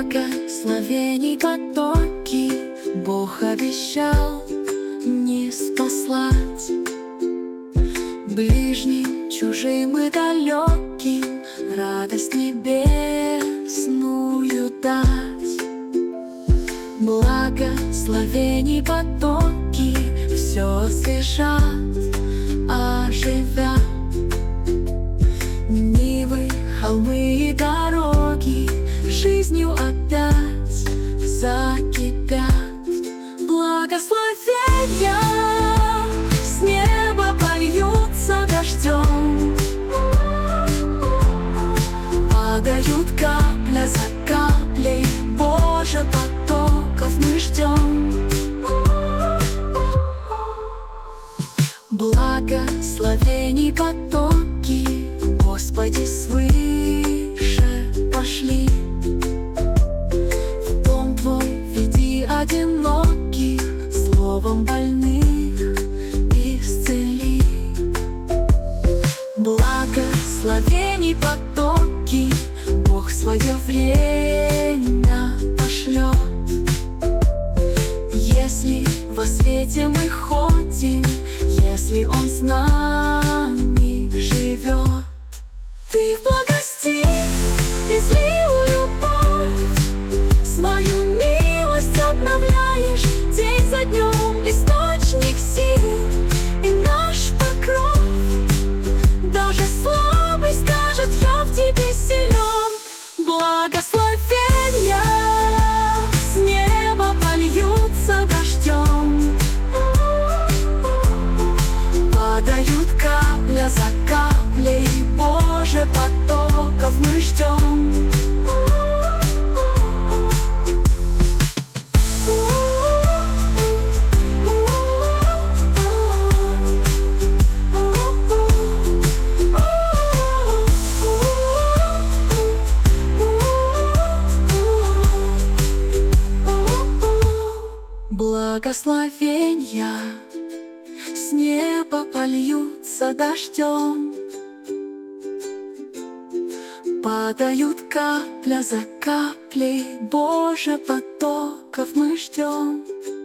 Благословений потоки Бог обещал не спаслать ближним, чужим и далеким радость небесную дать. Благословений потоки все освежат, оживят. Нивы, холмы и дороги жизнью опять закипят. Благословения с неба польются дождем, падают капля за каплей, Боже, потоков мы ждем. Благословений потоки, Господи, свыше пошли. В дом Твой веди одиноких, словом больных исцели. Благословений потоки Бог свое время пошлет. Если во свете мы ходим, если Он с нами живет, Ты в благости излил любовь, свою милость обновляешь день за днем, источник сил и наш покров. Даже слабый скажет: я в Тебе силен. Благословения с неба польются дождем, падают капля за каплей, Боже, потоков мы ждем. Благословения с неба польются дождем, падают капля за каплей, Боже, потоков мы ждем.